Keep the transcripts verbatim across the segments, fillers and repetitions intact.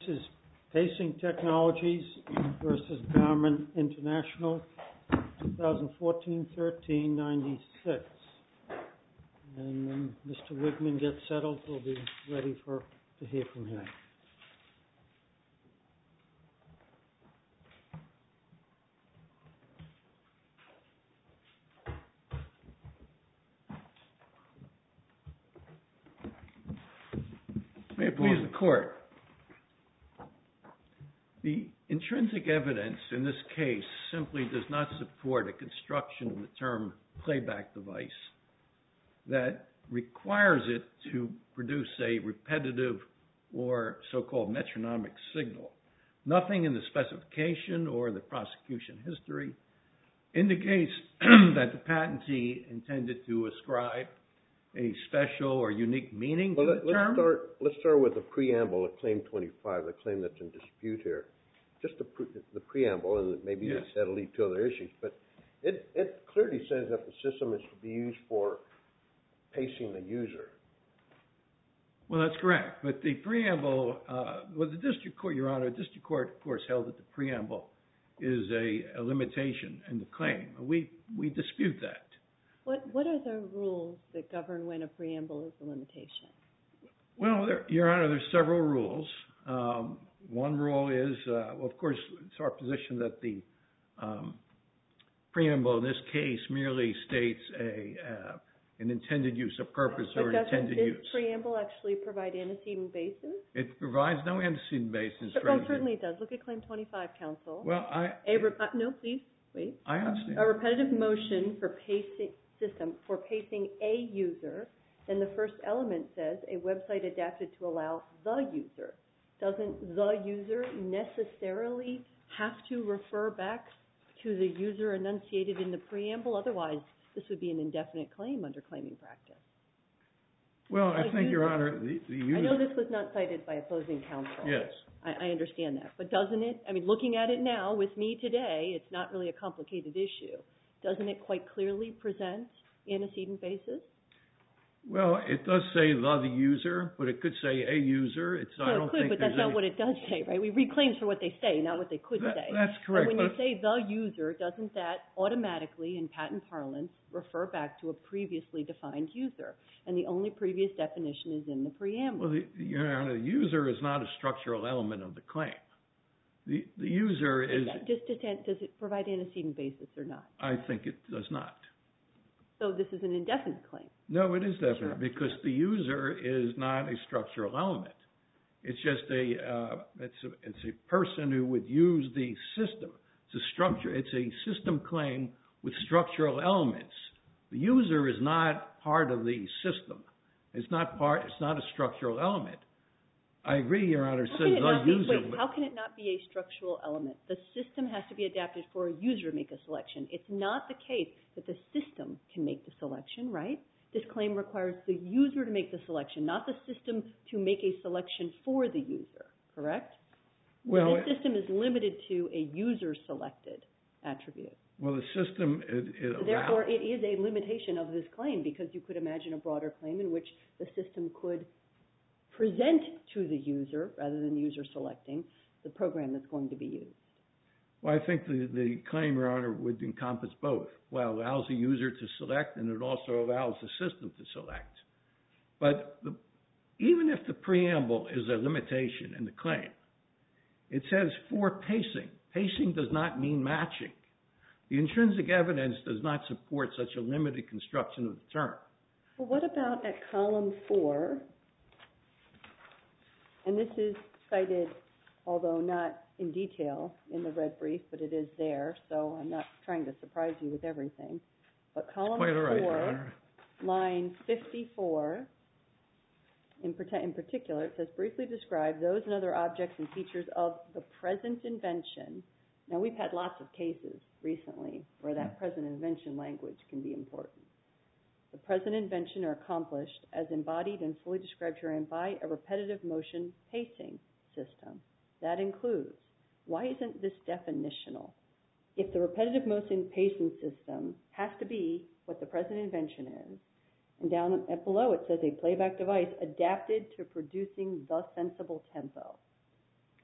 This is Pacing Technologies versus Garmin International, twenty fourteen thirteen ninety-six. And when Mister Wigman gets settled, we'll be ready for to hear from him. May it please the Court. The intrinsic evidence in this case simply does not support a construction of the term playback device that requires it to produce a repetitive or so-called metronomic signal. Nothing in the specification or the prosecution history indicates that the patentee intended to ascribe a special or unique meaning well, to the let's term. Start, let's start with the preamble of Claim twenty-five, the claim that's in dispute here. Just the, pre, the preamble, and maybe Yes. that'll lead to other issues, but it, it clearly says that the system is to be used for pacing the user. Well, that's correct. But the preamble, uh, well, the district court, Your Honor, the district court, of course, held that the preamble is a, a limitation in the claim. We we dispute that. What what are the rules that govern when a preamble is a limitation? Well, there, Your Honor, there's several rules. Um, one rule is, uh, well, of course, it's our position that the um, preamble in this case merely states a uh, an intended use, a purpose, but or an intended use. use. Doesn't this preamble actually provide antecedent basis? It provides no antecedent basis. But, well, certainly it does. Look at Claim twenty-five, Counsel. Well, I... A re- uh, no, please, wait. I understand. A repetitive motion for pacing system for pacing a user, then the first element says a website adapted to allow the user. Doesn't the user necessarily have to refer back to the user enunciated in the preamble? Otherwise, this would be an indefinite claim under claiming practice. Well, I The think, user. Your Honor, the, the user... I know this was not cited by opposing counsel. Yes. I, I understand that. But doesn't it, I mean, looking at it now with me today, it's not really a complicated issue. Doesn't it quite clearly present antecedent basis? Well, it does say the, the user, but it could say a user. It's, So I don't it could, think but that's there's not any... what it does say, right? We read claims for what they say, not what they could That, say. that's correct. And when but you say the user, doesn't that automatically, in patent parlance, refer back to a previously defined user? And the only previous definition is in the preamble. Well, the, Your Honor, the user is not a structural element of the claim. The, the user is... Just, just, does it provide antecedent basis or not? I think it does not. So this is an indefinite claim. No, it is definite, Sure. because the user is not a structural element. It's just a, uh, it's a, it's a person who would use the system. It's a structure, it's a system claim with structural elements. The user is not part of the system. It's not part, it's not a structural element. I agree, Your Honor, it How says can it the not be, user. wait, but- how can it not be a structural element? The system has to be adapted for a user to make a selection. It's not the case that the system can make the selection, right? This claim requires the user to make the selection, not the system to make a selection for the user, correct? well, This system is limited to a user-selected attribute. well, the system, it, it So therefore, allows- it is a limitation of this claim, because you could imagine a broader claim in which the system could present to the user, rather than user selecting, the program that's going to be used. Well, I think the, the claim, Your Honor, would encompass both. Well, it allows the user to select, and it also allows the system to select. But the, even if the preamble is a limitation in the claim, it says for pacing. Pacing does not mean matching. The intrinsic evidence does not support such a limited construction of the term. Well, what about at column four? And this is cited, although not in detail in the red brief, but it is there, so I'm not trying to surprise you with everything. But column Quite all right, Your four, Honor. line fifty-four, in, in particular, it says, briefly describe those and other objects and features of the present invention. Now, we've had lots of cases recently where that present invention language can be important. The present invention are accomplished as embodied and fully described herein by a repetitive motion pacing system. That includes, why isn't this definitional? If the repetitive motion pacing system has to be what the present invention is, and down at below it says a playback device adapted to producing the sensible tempo.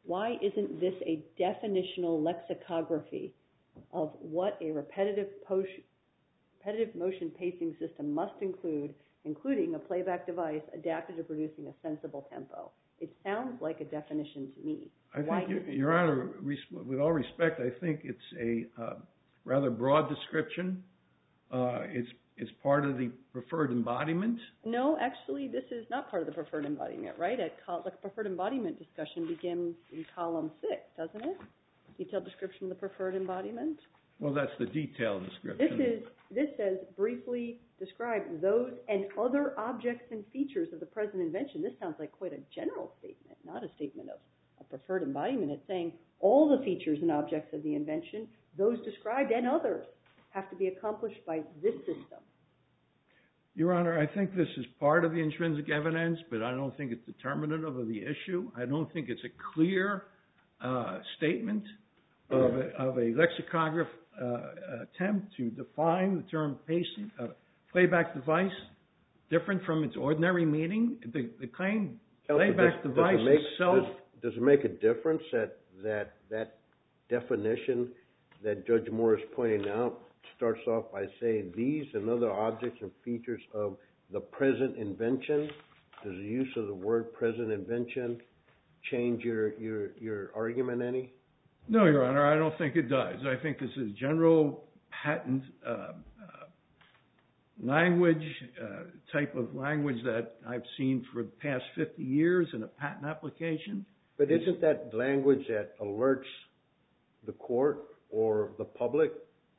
why isn't this a definitional lexicography of what a repetitive, post, repetitive motion pacing system must include, including a playback device adapted to producing a sensible tempo? It sounds like a definition to me. I Why think, isn't Your it? Honor, with all respect, I think it's a uh, rather broad description. Uh, it's it's part of the preferred embodiment. No, actually, this is not part of the preferred embodiment, right? At col- the preferred embodiment discussion begins in column six, doesn't it? Detailed description of the preferred embodiment. Well, that's the detailed This description. is this says briefly describe those and other objects and features of the present invention. This sounds like quite a general statement, not a statement of a preferred embodiment. It's saying all the features and objects of the invention, those described and others, have to be accomplished by this system. Your Honor, I think this is part of the intrinsic evidence, but I don't think it's determinative of the issue. I don't think it's a clear uh, statement of a, of a lexicograph uh, attempt to define the term pacing, uh, playback device different from its ordinary meaning. The, the claim Counselor, playback does, device does it make, is self... Does, does it make a difference that, that that definition that Judge Moore is pointing out starts off by saying these and other objects and features of the present invention? Does the use of the word present invention change your, your, your argument any? No, Your Honor, I don't think it does. I think this is general patent uh, uh, language, uh, type of language that I've seen for the past fifty years in a patent application. But isn't that language that alerts the court or the public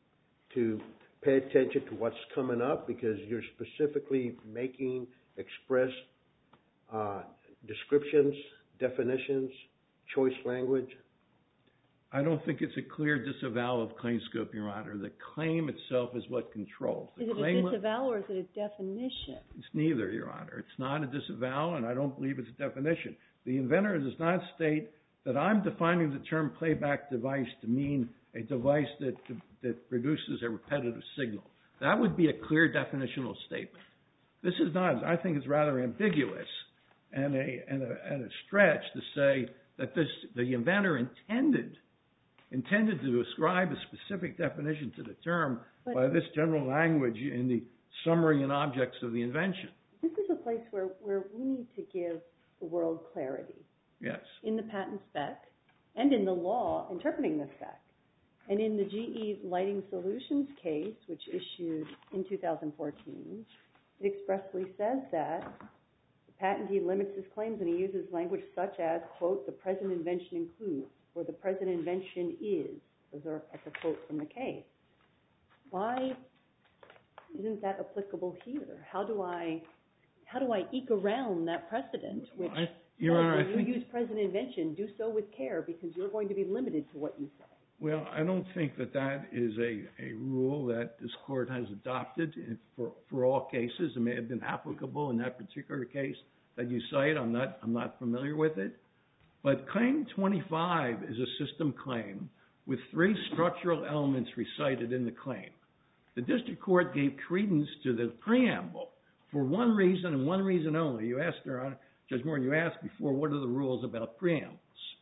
to pay attention to what's coming up because you're specifically making express uh, descriptions, definitions, choice language? I don't think it's a clear disavowal of claim scope, Your Honor. The claim itself is what controls. The Is it claim a disavowal or is it a definition? It's neither, Your Honor. It's not a disavowal, and I don't believe it's a definition. The inventor does not state that I'm defining the term playback device to mean a device that that produces a repetitive signal. That would be a clear definitional statement. This is not. I think it's rather ambiguous and a and a, and a stretch to say that this the inventor intended intended to ascribe a specific definition to the term But by this general language in the summary and objects of the invention. this is a place where, where we need to give the world clarity. Yes. In the patent spec and in the law interpreting the spec. And in the G E Lighting Solutions case, which issued in two thousand fourteen, it expressly says that the patentee limits his claims and he uses language such as, quote, the present invention includes, or the present invention is. Those are that's a quote from the case. Why isn't that applicable here? How do I how do I eke around that precedent, which I, Your says Honor, when I you think, use present invention, do so with care because you're going to be limited to what you say. well, I don't think that that is a, a rule that this court has adopted for for all cases. It may have been applicable in that particular case that you cite. I'm not I'm not familiar with it. But Claim twenty-five is a system claim with three structural elements recited in the claim. The district court gave credence to the preamble for one reason and one reason only. You asked, Your Honor, Judge Moore, you asked before, what are the rules about preambles?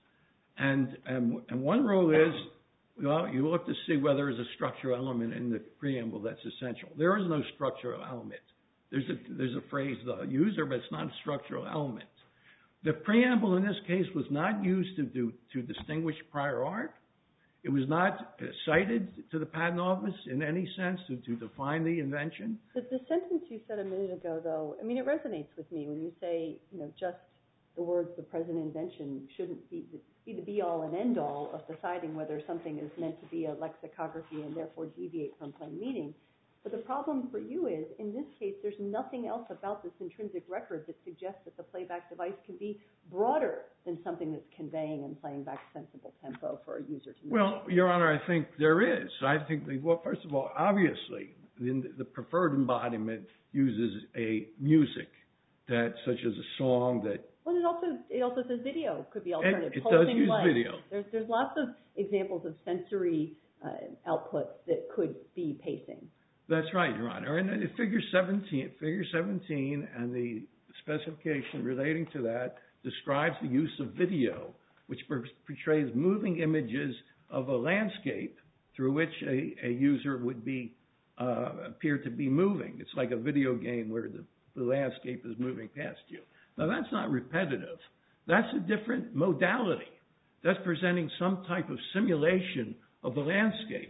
And, and, and one rule is, well, you look to see whether there's a structural element in the preamble that's essential. There is no structural element. There's a, there's a phrase, the user, but it's not a structural element. The preamble in this case was not used to do, to distinguish prior art. It was not cited to the patent office in any sense to, to define the invention. The, the sentence you said a minute ago, though, I mean, it resonates with me when you say, you know, just the words the present invention shouldn't be the, be the be-all and end-all of deciding whether something is meant to be a lexicography and therefore deviate from plain meaning. But the problem for you is, in this case, there's nothing else about this intrinsic record that suggests that the playback device can be broader than something that's conveying and playing back sensible tempo for a user to know. Well, Your Honor, I think there is. I think, that, well, first of all, obviously, the, the preferred embodiment uses a music that, such as a song that. Well, it also it also says video could be alternative. It, it does use light. video. There's there's lots of examples of sensory uh, outputs that could be pacing. That's right, Your Honor. And in Figure seventeen, Figure seventeen, and the specification relating to that describes the use of video which portrays moving images of a landscape through which a, a user would be uh, appear to be moving. It's like a video game where the, the landscape is moving past you. Now, that's not repetitive. That's a different modality. That's presenting some type of simulation of the landscape.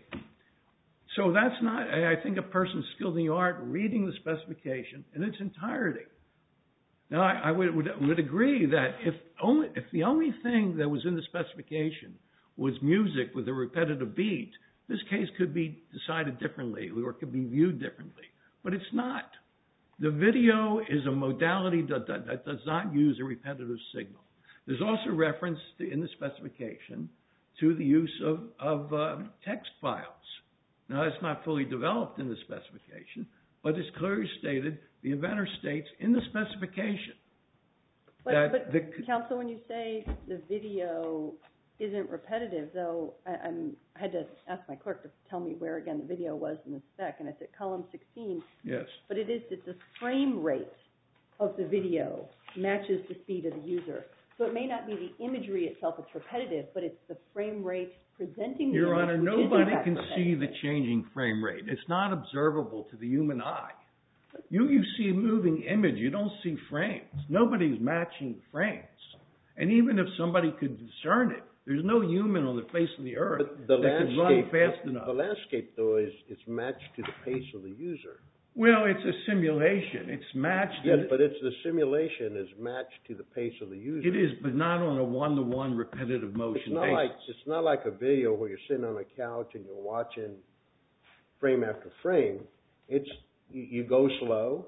So that's not, I think, a person skilled in the art reading the specification in its entirety. Now, I, I would, would, would agree that if, only, if the only thing that was in the specification was music with a repetitive beat, this case could be decided differently or could be viewed differently. But it's not. The video is a modality that, that, that does not use a repetitive signal. There's also reference to, in the specification to the use of, of um, text files. Now, it's not fully developed in the specification, but it's clearly stated, the inventor states in the specification but, that but the... Counsel, when you say the video isn't repetitive, though, I, I'm, I had to ask my clerk to tell me where, again, the video was in the spec, and it's at column sixteen. Yes. But it is that the frame rate of the video matches the speed of the user. So it may not be the imagery itself that's repetitive, but it's the frame rate presenting the Your image, Honor, which is, nobody in fact, can see repetitive. the changing frame rate. It's not observable to the human eye. You, you see a moving image. You don't see frames. Nobody's matching the frames. And even if somebody could discern it, there's no human on the face of the earth But the that could run fast the, enough. The landscape, though, is it's matched to the pace of the user. Well, it's a simulation. It's matched. Yes, but it's the simulation is matched to the pace of the user. It is, but not on a one-to-one repetitive motion It's not basis. like it's not like a video where you're sitting on a couch and you're watching frame after frame. It's you, you go slow,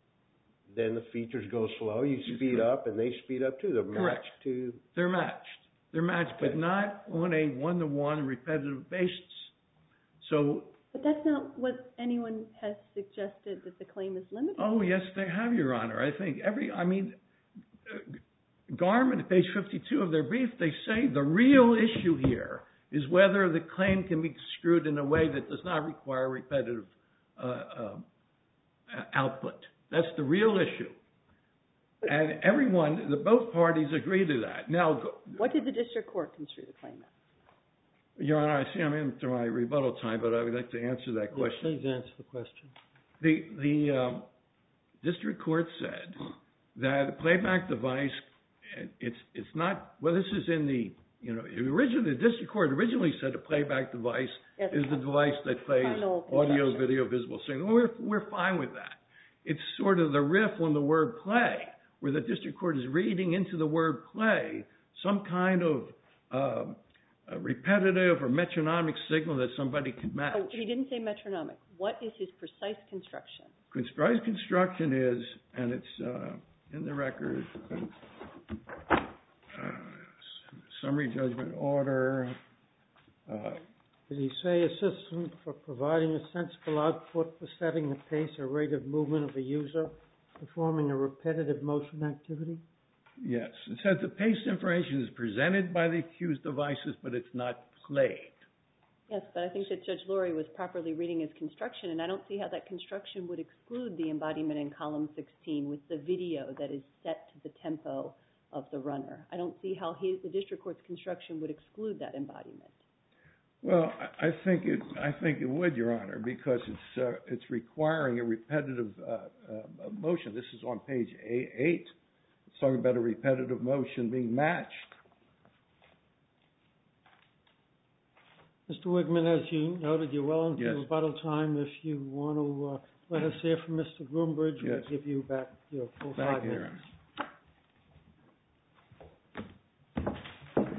then the features go slow. You speed up, and they speed up too. They're matched Correct. to. They're matched. They're matched, Okay. but not on a one-to-one repetitive basis. So. But that's not what anyone has suggested that the claim is limited. Oh, yes, they have, Your Honor. I think every, I mean, uh, Garmin, at page fifty-two of their brief, they say the real issue here is whether the claim can be construed in a way that does not require repetitive uh, uh, output. That's the real issue. And everyone, the, both parties agree to that. Now, what did the district court construe the claim as? Your Honor, I see I'm into my rebuttal time, but I would like to answer that question. Yes, please answer the question. The, the um, district court said that a playback device, it's, it's not, well, this is in the, you know, originally, the district court originally said a playback device Yes, is the device that plays final audio, construction. video, visible signal. We're, we're fine with that. It's sort of the riff on the word play, where the district court is reading into the word play some kind of um, a repetitive or metronomic signal that somebody could match. Oh, he didn't say metronomic. What is his precise construction? Precise construction is, and it's uh, in the record, uh, summary judgment order. Uh, Did he say a system for providing a sensible output for setting the pace or rate of movement of a user, performing a repetitive motion activity? Yes. It says the pace information is presented by the accused devices, but it's not played. Yes, but I think that Judge Lurie was properly reading his construction, and I don't see how that construction would exclude the embodiment in column sixteen with the video that is set to the tempo of the runner. I don't see how his, the district court's construction would exclude that embodiment. Well, I think it. I think it would, Your Honor, because it's uh, it's requiring a repetitive uh, uh, motion. This is on page eight. It's talking about a repetitive motion being matched. Mister Wigman, as you noted, you're well into Yes. rebuttal time. If you want to uh, let us hear from Mister Groombridge, Yes. we'll give you back your full Thank five you, Your minutes. Honor.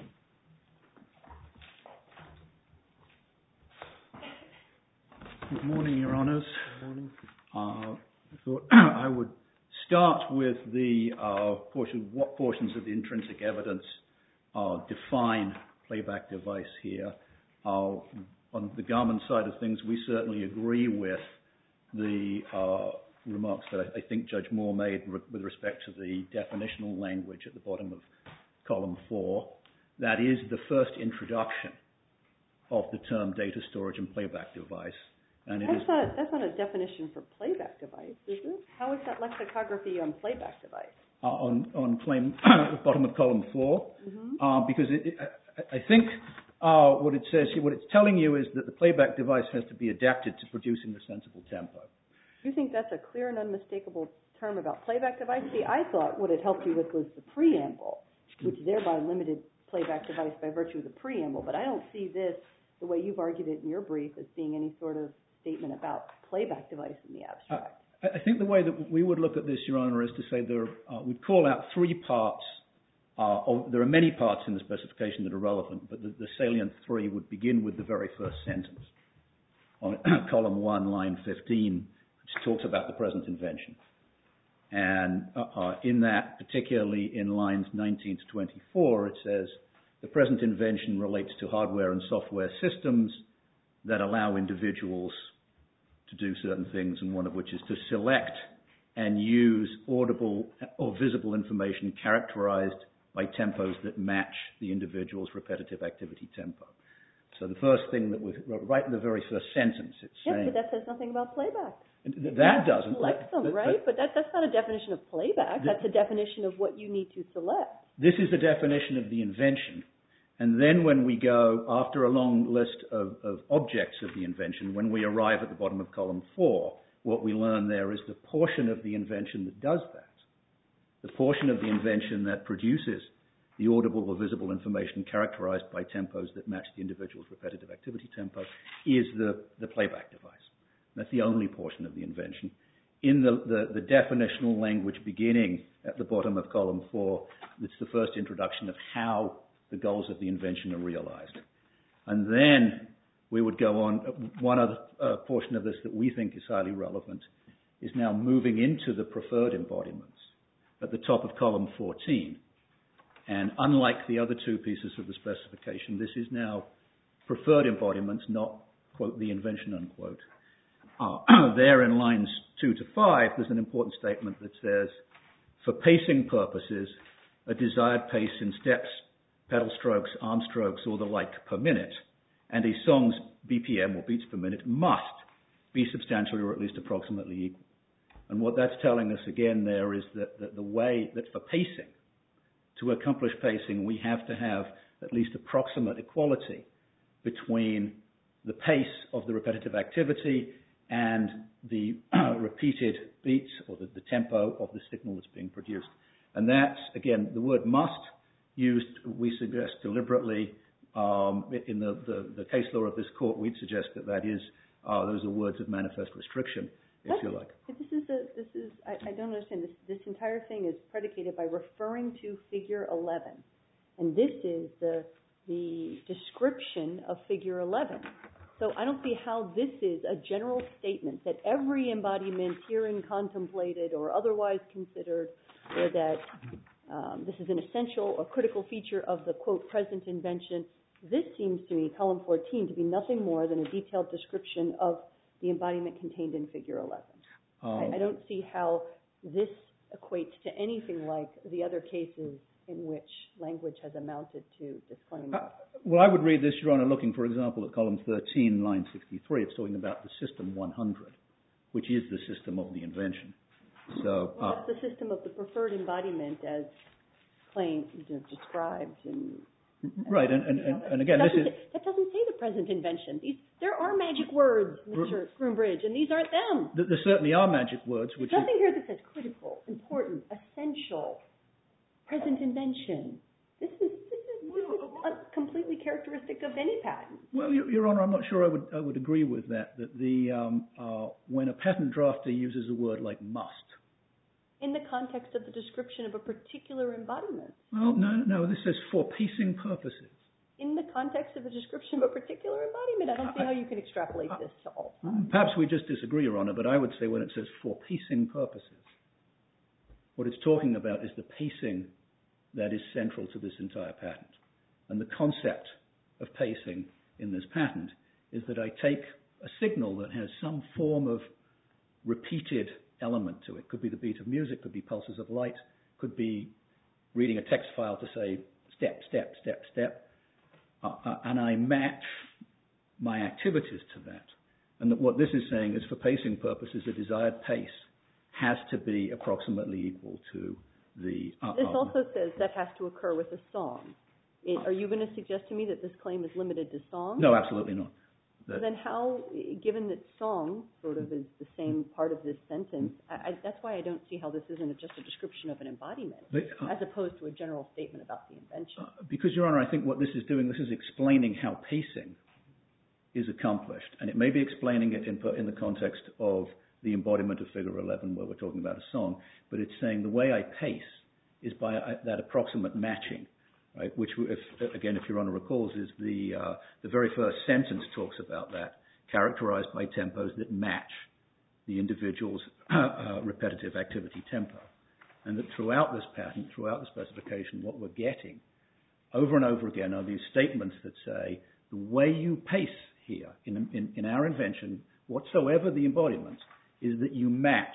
Good morning, Your Honors. Good morning. Uh, I thought I would start with the uh, portion, what portions of the intrinsic evidence uh, define playback device here. Uh, on the Garmin side of things, we certainly agree with the uh, remarks that I, I think Judge Moore made re- with respect to the definitional language at the bottom of column four. That is the first introduction of the term data storage and playback device. And it That's is not, that's not a definition for playback device, is it? How is that lexicography on playback device? uh, on, on claim, bottom of column four, Mm-hmm. uh, because it, it, I, I think uh, what it says, what it's telling you is that the playback device has to be adapted to producing the sensible tempo. You think that's a clear and unmistakable term about playback device? See, I thought what it helped you with was the preamble, which thereby limited playback device by virtue of the preamble. But I don't see this, the way you've argued it in your brief, as being any sort of statement about playback device in the abstract. I, I think the way that we would look at this, Your Honor, is to say there are, uh, we'd call out three parts. Uh, of, there are many parts in the specification that are relevant, but the, the salient three would begin with the very first sentence on column one, line fifteen, which talks about the present invention. And uh, uh, in that, particularly in lines nineteen to twenty-four, it says, the present invention relates to hardware and software systems that allow individuals to do certain things, and one of which is to select and use audible or visible information characterized by tempos that match the individual's repetitive activity tempo. So the first thing that we right in the very first sentence, it's Yes, saying... but that says nothing about playback. That doesn't. Select them, that, right? But that, that's not a definition of playback. That, that's a definition of what you need to select. This is the definition of the invention. And then when we go, after a long list of, of objects of the invention, when we arrive at the bottom of column four, what we learn there is the portion of the invention that does that, the portion of the invention that produces the audible or visible information characterized by tempos that match the individual's repetitive activity tempo, is the, the playback device. That's the only portion of the invention. In the, the, the definitional language beginning at the bottom of column four, it's the first introduction of how the goals of the invention are realized. And then we would go on, one other uh, portion of this that we think is highly relevant is now moving into the preferred embodiments at the top of column fourteen. And unlike the other two pieces of the specification, this is now preferred embodiments, not, quote, the invention, unquote. Uh, there in lines two to five, there's an important statement that says, for pacing purposes, a desired pace in steps, pedal strokes, arm strokes, or the like per minute, and a song's B P M, or beats per minute, must be substantially or at least approximately equal. And what that's telling us again there is that, that the way that for pacing, to accomplish pacing, we have to have at least approximate equality between the pace of the repetitive activity and the uh, repeated beats or the, the tempo of the signal that's being produced. And that's, again, the word must, used, we suggest, deliberately um, in the, the, the case law of this court. We'd suggest that that is, uh, those are words of manifest restriction, if What? you like. This is a, this is, I, I don't understand. This, this entire thing is predicated by referring to figure eleven. And this is the, the description of figure eleven. So I don't see how this is a general statement that every embodiment herein contemplated or otherwise considered, or that um, this is an essential or critical feature of the, quote, present invention. This seems to me, column fourteen, to be nothing more than a detailed description of the embodiment contained in figure eleven. Um, I, I don't see how this equates to anything like the other cases in which language has amounted to disclaimer. Uh, well, I would read this, Your Honor, looking, for example, at column thirteen, line sixty-three. It's talking about the system one hundred, which is the system of the invention. So uh, well, that's the system of the preferred embodiment as claimed, you know, described. And, right, and, and, and, and again, this is... Say, that doesn't say the present invention. These, there are magic words, Mister Groombridge, and these aren't them. There certainly are magic words. Which There's nothing is, here that says critical, important, essential, present invention. This is, this is, this is uh, completely characteristic of any patent. Well, Your, Your Honor, I'm not sure I would I would agree with that. That the um, uh, when a patent drafter uses a word like must, in the context of the description of a particular embodiment. Well, no, no. This says for pacing purposes. In the context of a description of a particular embodiment, I don't see how you can extrapolate this to all times. Perhaps we just disagree, Your Honor, but I would say when it says for pacing purposes, what it's talking about is the pacing that is central to this entire patent. And the concept of pacing in this patent is that I take a signal that has some form of repeated element to it. Could be the beat of music, could be pulses of light, could be reading a text file to say step, step, step, step. Uh, uh, and I match my activities to that. And that what this is saying is for pacing purposes, a desired pace has to be approximately equal to the... Uh, this uh, also says that has to occur with a song. It, are you going to suggest to me that this claim is limited to song? No, absolutely not. So then how, given that song sort of is the same part of this sentence, I, I, that's why I don't see how this isn't just a description of an embodiment, but, uh, as opposed to a general statement about the invention. Uh, because, Your Honor, I think what this is doing, this is explaining how pacing is accomplished. And it may be explaining it in, in the context of the embodiment of Figure eleven, where we're talking about a song, but it's saying the way I pace is by uh, that approximate matching, right? Which, if, again, if Your Honor recalls, is the, uh, the very first sentence talks about that, characterized by tempos that match the individual's uh, repetitive activity tempo. And that throughout this patent, throughout the specification, what we're getting over and over again are these statements that say the way you pace here in, in, in our invention, whatsoever the embodiment, is that you match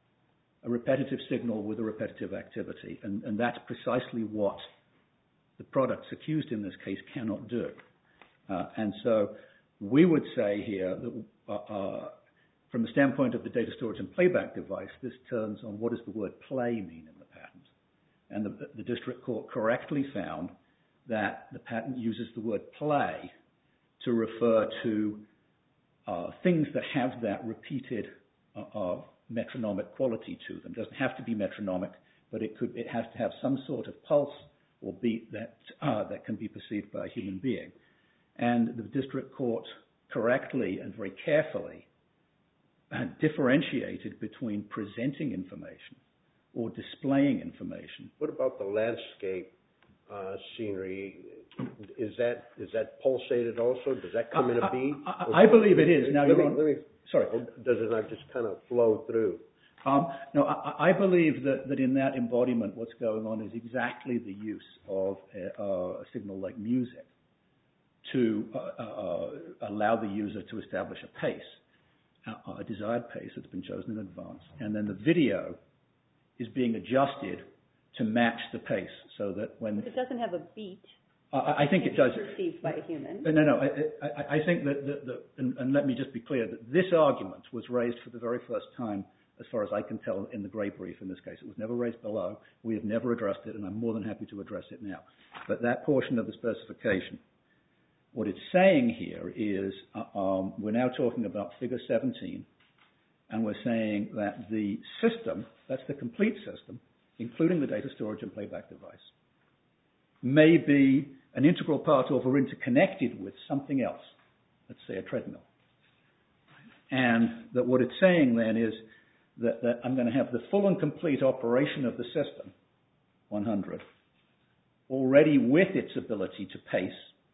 a repetitive signal with a repetitive activity. And, and that's precisely what the products accused in this case cannot do. Uh, and so we would say here that uh, uh, from the standpoint of the data storage and playback device, this turns on what does the word play mean in the patent. And the, the district court correctly found that the patent uses the word play to refer to uh, things that have that repeated uh, uh, metronomic quality to them. It doesn't have to be metronomic, but it could. It has to have some sort of pulse or beat that uh, that can be perceived by a human being. And the district court correctly and very carefully uh, differentiated between presenting information or displaying information. What about the landscape uh, scenery? Is that is that pulsated also? Does that come in a beat? I, I, I believe it is. Now, let you're me, on, let me, sorry. Does it not just kind of flow through? Um, no, I, I believe that, that in that embodiment what's going on is exactly the use of a, a signal like music to uh, uh, allow the user to establish a pace, a, a desired pace that's been chosen in advance. And then the video is being adjusted to match the pace so that when... But it doesn't have a beat. I think it does. Perceived by a human. No, no. I, I, I think that, that, that and, and let me just be clear, that this argument was raised for the very first time, as far as I can tell, in the Gray brief in this case. It was never raised below. We have never addressed it, and I'm more than happy to address it now. But that portion of the specification, what it's saying here is uh, um, we're now talking about Figure seventeen, and we're saying that the system, that's the complete system, including the data storage and playback device, may be an integral part of or interconnected with something else, let's say a treadmill. And that what it's saying then is that, that I'm going to have the full and complete operation of the system, one hundred, already with its ability to pace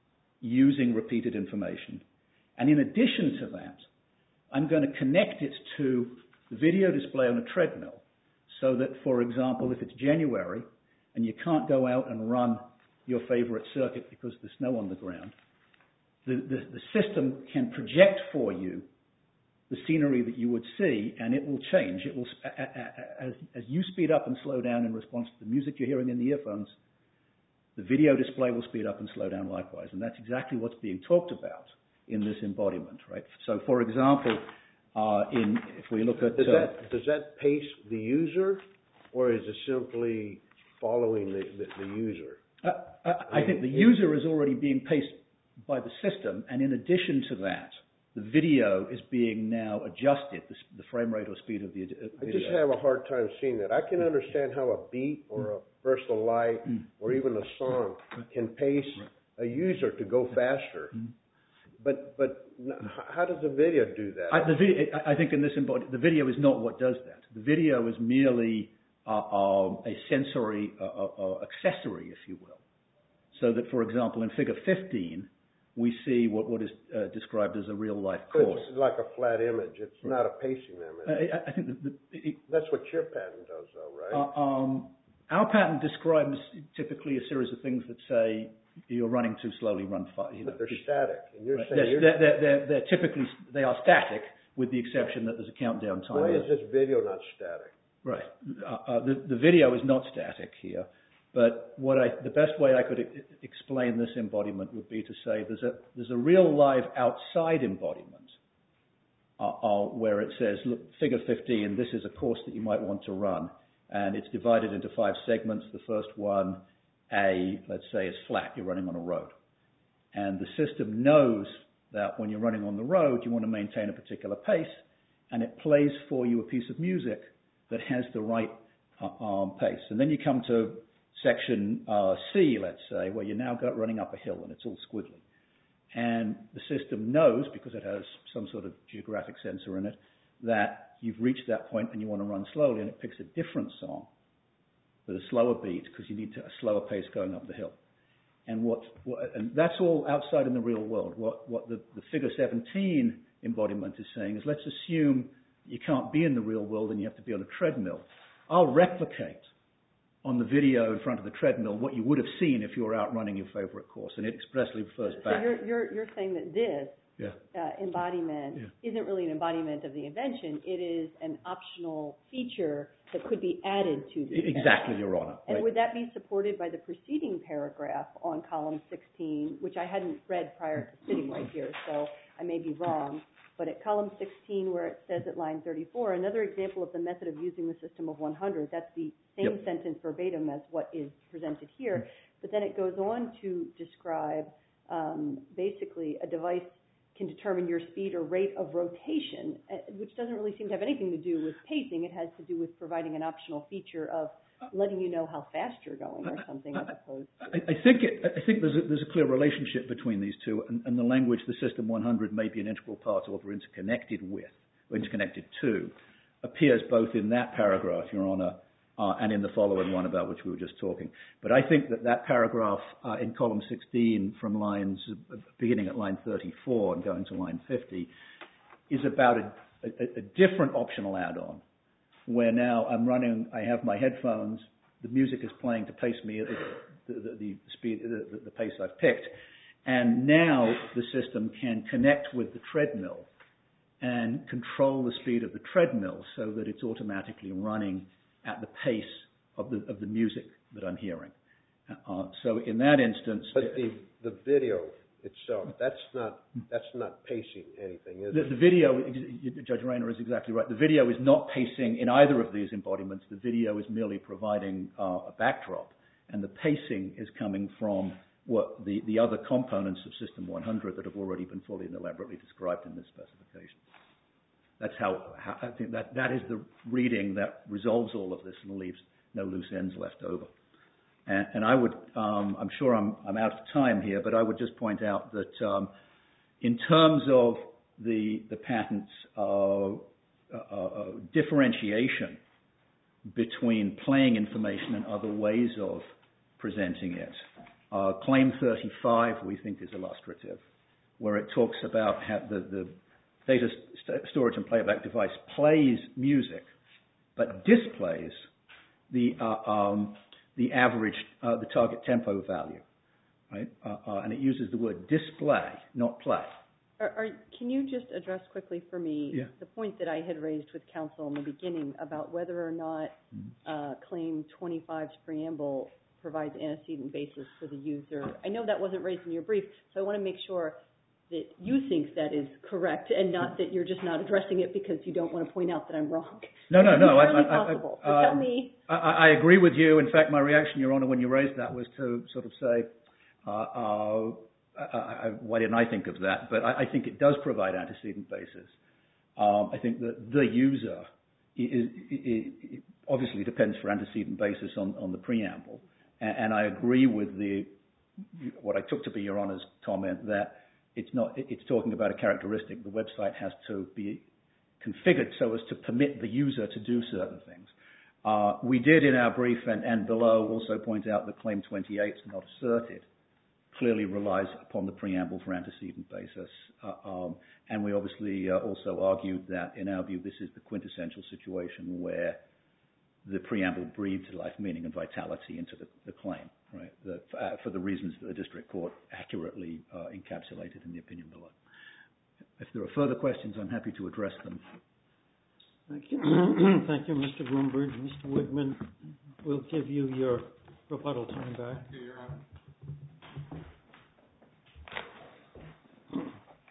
using repeated information. And in addition to that, I'm going to connect it to the video display on a treadmill so that, for example, if it's January and you can't go out and run your favorite circuit because there's snow on the ground, the, the, the system can project for you the scenery that you would see, and it will change. It will, as, as you speed up and slow down in response to the music you're hearing in the earphones, the video display will speed up and slow down likewise. And that's exactly what's being talked about in this embodiment, right? So, for example, uh, in if we look at... Does, uh, that, does that pace the user, or is it simply following the, the, the user? Uh, I think the user is already being paced by the system, and in addition to that, the video is being now adjusted, the, the frame rate or speed of the uh, video. I just have a hard time seeing that. I can understand how a beat or a burst of light mm. or even a song can pace a user to go faster. Mm. But but how does the video do that? I, the video, I think in this embodiment, the video is not what does that. The video is merely uh, uh, a sensory uh, uh, accessory, if you will. So that, for example, in Figure fifteen, we see what, what is uh, described as a real-life course. It's like a flat image. It's right. not a pacing image. Uh, I, I think that the, it, that's what your patent does, though, right? Uh, um, our patent describes typically a series of things that say you're running too slowly, run fast. You know, but they're static, and you're right. saying they're, you're they're, they're, they're, they're typically they are static, with the exception that there's a countdown time. Why is this video not static? Right. Uh, uh, the, the video is not static here. But what I, the best way I could I- explain this embodiment would be to say there's a there's a real live outside embodiment uh, uh, where it says, look, Figure fifteen, this is a course that you might want to run, And it's divided into five segments. The first one, A, let's say, is flat. You're running on a road. And the system knows that when you're running on the road, you want to maintain a particular pace, and it plays for you a piece of music that has the right uh, um, pace. And then you come to section uh, C, let's say, where you're now got running up a hill, and it's all squiggly. And the system knows, because it has some sort of geographic sensor in it, that you've reached that point and you want to run slowly, and it picks a different song with a slower beat because you need to, a slower pace going up the hill. And what, what and that's all outside in the real world. What what the, the figure seventeen embodiment is saying is, let's assume you can't be in the real world and you have to be on a treadmill. I'll replicate on the video in front of the treadmill what you would have seen if you were out running your favorite course, and it expressly refers so back. So you're, you're, you're saying that this Yeah. uh, embodiment Yeah. isn't really an embodiment of the invention. It is an optional feature that could be added to the invention. Exactly, Your Honor. And Right. would that be supported by the preceding paragraph on column sixteen, which I hadn't read prior to sitting right here, so I may be wrong. But at column sixteen, where it says at line thirty-four, another example of the method of using the system of one hundred, that's the same Yep. sentence verbatim as what is presented here. But then it goes on to describe um, basically a device can determine your speed or rate of rotation, uh, which doesn't really seem to have anything to do with pacing. It has to do with providing an optional feature of letting you know how fast you're going or something, as opposed to... I, I think it, I think there's a, there's a clear relationship between these two, and, and the language, the System one hundred may be an integral part of or interconnected with, or interconnected to, appears both in that paragraph, Your Honor, uh, and in the following one about which we were just talking. But I think that that paragraph uh, in column sixteen, from lines uh, beginning at line thirty-four and going to line fifty, is about a, a, a different optional add-on, where now I'm running, I have my headphones, the music is playing to pace me at the, the, the speed, the, the pace I've picked, and now the system can connect with the treadmill and control the speed of the treadmill so that it's automatically running at the pace of the of the music that I'm hearing. Uh, so in that instance, But the the video itself, that's not that's not pacing anything, is the, it? the video, Judge Rayner is exactly right. The video is not pacing in either of these embodiments. The video is merely providing uh, a backdrop, and the pacing is coming from what the, the other components of System one hundred that have already been fully and elaborately described in this specification. That's how, how I think that that is the reading that resolves all of this and leaves no loose ends left over. And, and I would, um, I'm sure I'm, I'm out of time here, but I would just point out that um, in terms of the the patent's uh, uh, uh, differentiation between playing information and other ways of presenting it, uh, Claim thirty-five we think is illustrative, where it talks about how the, the data st- storage and playback device plays music, but displays the uh, um, the average, uh, the target tempo value, right? Uh, uh, and it uses the word display, not play. Are, are, can you just address quickly for me Yeah. the point that I had raised with counsel in the beginning about whether or not uh, Claim twenty-five's preamble provides antecedent basis for the user? I know that wasn't raised in your brief, so I want to make sure that you think that is correct and not that you're just not addressing it because you don't want to point out that I'm wrong. No, no, no. It's I, I, possible. I, So uh, tell me. I, I agree with you. In fact, my reaction, Your Honor, when you raised that was to sort of say, uh, uh, I, I, why didn't I think of that? But I, I think it does provide antecedent basis. Um, I think that the user is, is, is obviously depends for antecedent basis on, on the preamble. And, and I agree with the what I took to be Your Honor's comment that it's not. It's talking about a characteristic. The website has to be configured so as to permit the user to do certain things. Uh, we did in our brief and, and below also point out that Claim twenty-eight is not asserted, clearly relies upon the preamble for antecedent basis. Uh, um, and we obviously uh, also argued that, in our view, this is the quintessential situation where the preamble breathes life, meaning, and vitality into the, the claim, right? The, uh, for the reasons that the district court accurately uh, encapsulated in the opinion below. If there are further questions, I'm happy to address them. Thank you. Thank you, Mister Groombridge. Mister Wigman, we'll give you your rebuttal time back. Thank you, Your Honor.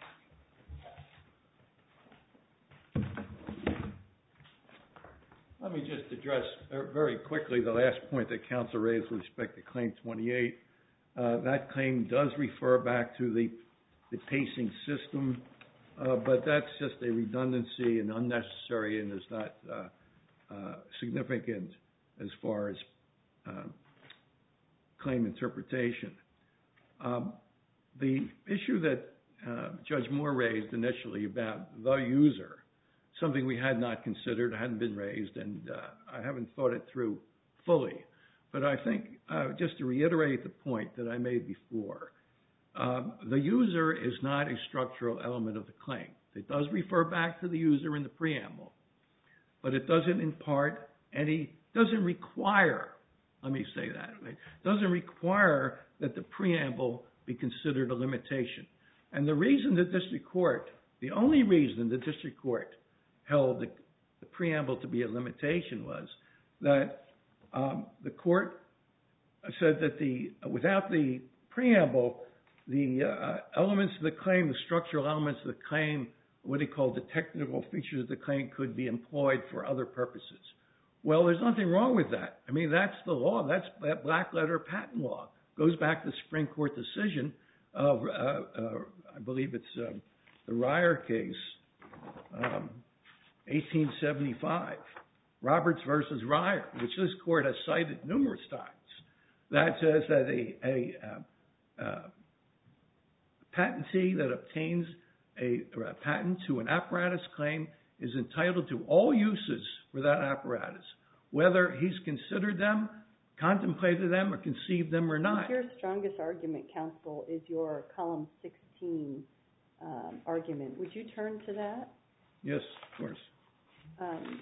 Let me me just address very quickly the last point that counsel raised with respect to Claim twenty-eight. Uh, that claim does refer back to the, the pacing system, uh, but that's just a redundancy and unnecessary and is not uh, uh, significant as far as uh, claim interpretation. Um, the issue that uh, Judge Moore raised initially about the user, something we had not considered, hadn't been raised, and uh, I haven't thought it through fully. But I think, uh, just to reiterate the point that I made before, um, the user is not a structural element of the claim. It does refer back to the user in the preamble, but it doesn't impart any, doesn't require, let me say that, right? Doesn't require that the preamble be considered a limitation. And the reason the district court, the only reason the district court held the, the preamble to be a limitation was that um, the court said that the without the preamble, the uh, elements of the claim, the structural elements of the claim, what he called the technical features of the claim, could be employed for other purposes. Well, there's nothing wrong with that. I mean, that's the law. That's that black letter patent law. Goes back to the Supreme Court decision of, uh, uh, I believe it's uh, the Ryer case, um, eighteen seventy-five, Roberts versus Ryer, which this court has cited numerous times. That says that a, a, uh, uh, patentee that obtains a, a patent to an apparatus claim is entitled to all uses for that apparatus, whether he's considered them, contemplated them, or conceived them or not. Your strongest argument, counsel, is your column sixteen um, argument. Would you turn to that? Yes, of course. Um,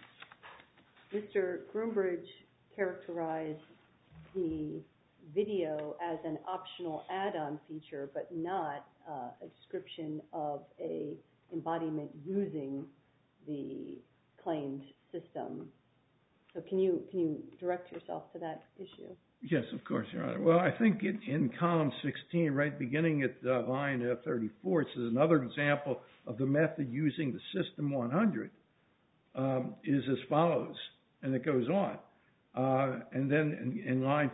Mister Groombridge characterized the video as an optional add-on feature, but not uh, a description of a embodiment using the claimed system. So can you can you direct yourself to that issue? Yes, of course, Your Honor. Well, I think in, in column sixteen, right beginning at uh, line uh, thirty-four, it says another example of the method using the System one hundred um, is as follows, and it goes on. Uh, and then in, in line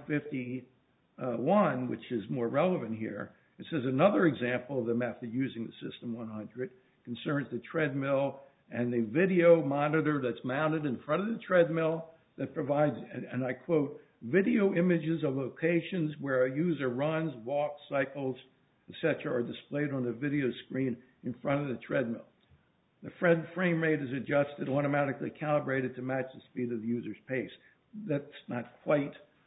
fifty-one, which is more relevant here, it says another example of the method using the System one hundred concerns the treadmill and the video monitor that's mounted in front of the treadmill that provides, and, and I quote, video images of locations where a user runs, walks, cycles, et cetera are displayed on the video screen in front of the treadmill. The frame rate is adjusted, automatically calibrated to match the speed of the user's pace. That's not quite,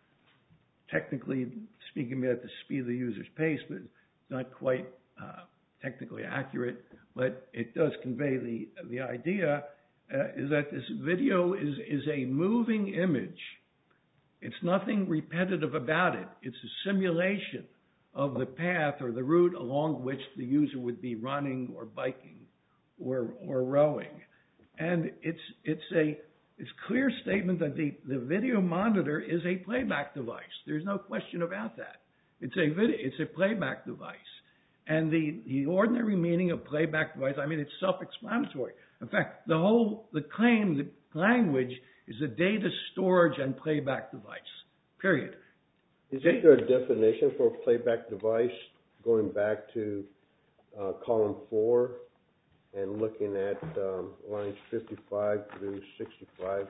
technically speaking, at the speed of the user's pace, but it's not quite uh, technically accurate. But it does convey the the idea uh, is that this video is is a moving image. It's nothing repetitive about it. It's a simulation of the path or the route along which the user would be running or biking or or rowing. And it's it's a it's clear statement that the, the video monitor is a playback device. There's no question about that. It's a video, it's a playback device. And the, the ordinary meaning of playback device, I mean, it's self-explanatory. In fact, the whole, the claim, the language is a data storage and playback device, period. Is there a definition for a playback device going back to uh, column four and looking at um, lines fifty-five through sixty-five?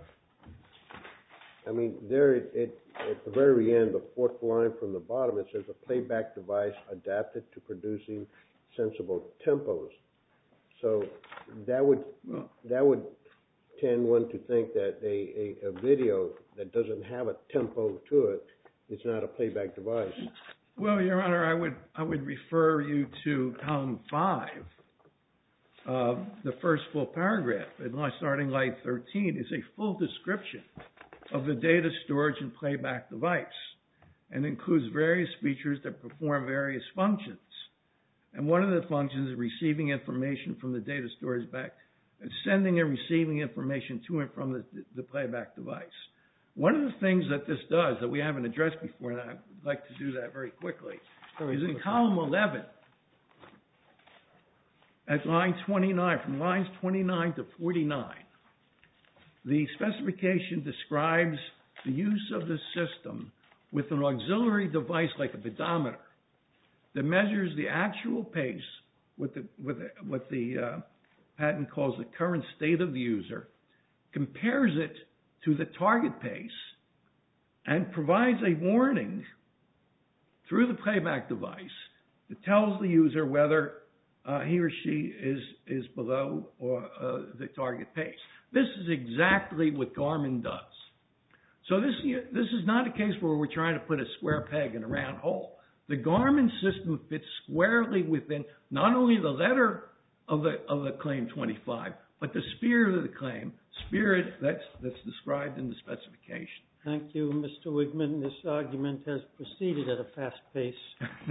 I mean, there it, it, at the very end, the fourth line from the bottom, it says a playback device adapted to producing sensible tempos. So that would that would tend one to think that a, a, a video that doesn't have a tempo to it is not a playback device. Well, Your Honor, I would I would refer you to column five. Uh, the first full paragraph, and starting line thirteen, is a full description of the data storage and playback device, and includes various features that perform various functions. And one of the functions is receiving information from the data storage back, and sending and receiving information to and from the, the playback device. One of the things that this does that we haven't addressed before, and I'd like to do that very quickly, very is quickly. In column eleven, at line twenty-nine, from lines twenty-nine to forty-nine, the specification describes the use of the system with an auxiliary device like a pedometer that measures the actual pace, what the, what the, what the uh, patent calls the current state of the user, compares it to the target pace, and provides a warning through the playback device that tells the user whether uh, he or she is, is below or uh, the target pace. This is exactly what Garmin does. So this, this is not a case where we're trying to put a square peg in a round hole. The Garmin system fits squarely within not only the letter of the, of the claim twenty-five, but the spirit of the claim, spirit that's, that's described in the specification. Thank you, Mister Wigman. This argument has proceeded at a fast pace.